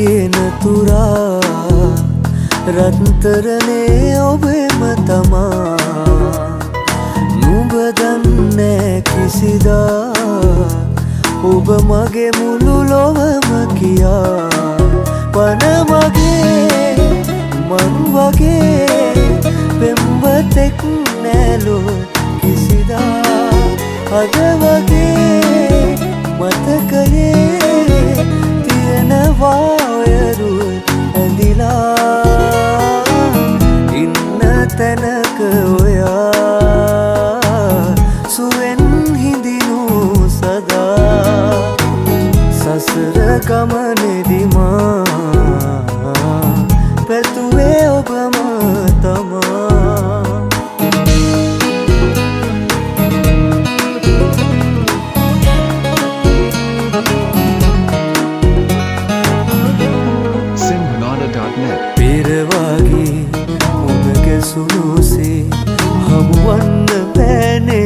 පියන තුරා රත්තරනේ ඔබෙම තමා නුඹ දන්නේ කිසිදා ඔබ මගේ මුළු ලොවම කියා පන මගේ මං වගේ පෙම්වතෙක් නැලු කිසිදා අද වගේ මතකයේ තියෙනවා ඔයරු ඇඳිලා ඉන්න තැනක ඔයා සුවෙන් හිඳිනු සදා සසර ගමනේදී මා පැතුවේ ඔබම තමා පෙරවාගේ මුණ ගැසුණුසේ හමුවන්න බෑනේ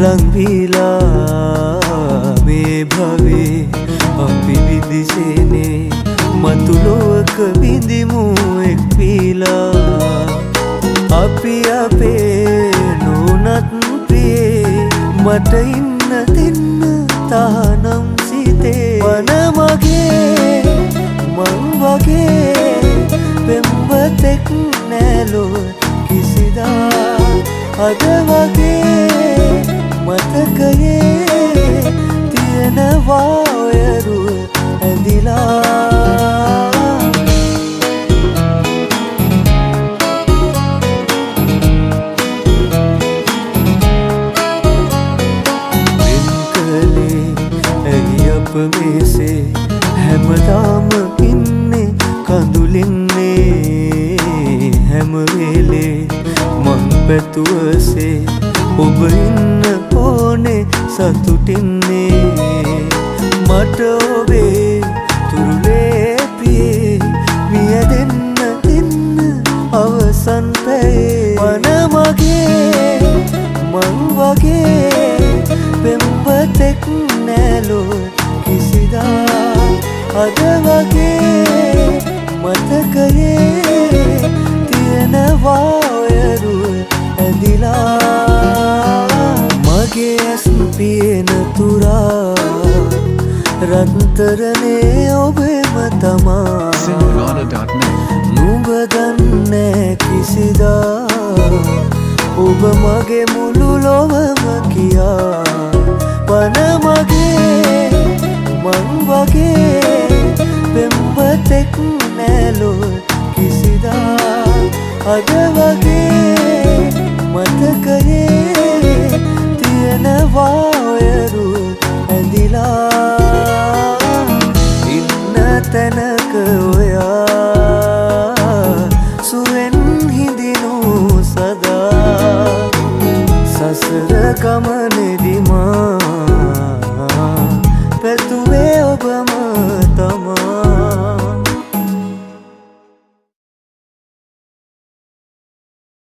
ලංවීලා මේ භවේ අපි විදිසේනේ මතුලොවක බිඳිමු එක් වීලා අපි අපේ නොනත් ප්‍රියේ මට ඉන්න දෙන්න තානම් සිතේ වන මගේ මං වගේ පෙම්වතෙක් නැලු කිසිදා අද වගේ මතකයේ තියෙනවා ඔයරු ඇඳිලා වෙන්කලේ ඇයි අප මේසේ හැමදාම ඉන්නේ කඳුලින්නේ හැම වෙලේ මං පැතුවසේ ඔබ ඉන්න ඕනේ සතුටින්නේ මට ඔබේ තුරුලේ පියේ මිය දෙන්න අවසන් පැයේ වන මගේ මං වගේ පෙම්වතෙක් නැලු කිසිදා අද වගේ මතකයේ තියෙනවා ඔයරු ඇඳිලා මගේ ඇස් පියන තුරා රත්තරනේ ඔබෙම තමා නුඹ දන්නේ කිසිදා ඔබ මගේ මුළු ලොවම කියා පන මගේ මං වගේ පෙම්වතෙක් නැලු කිසිදා අද වගේ මතකයේ තියෙනවා ඔයරු ඇඳිලා ඉන්න තැනක ඔය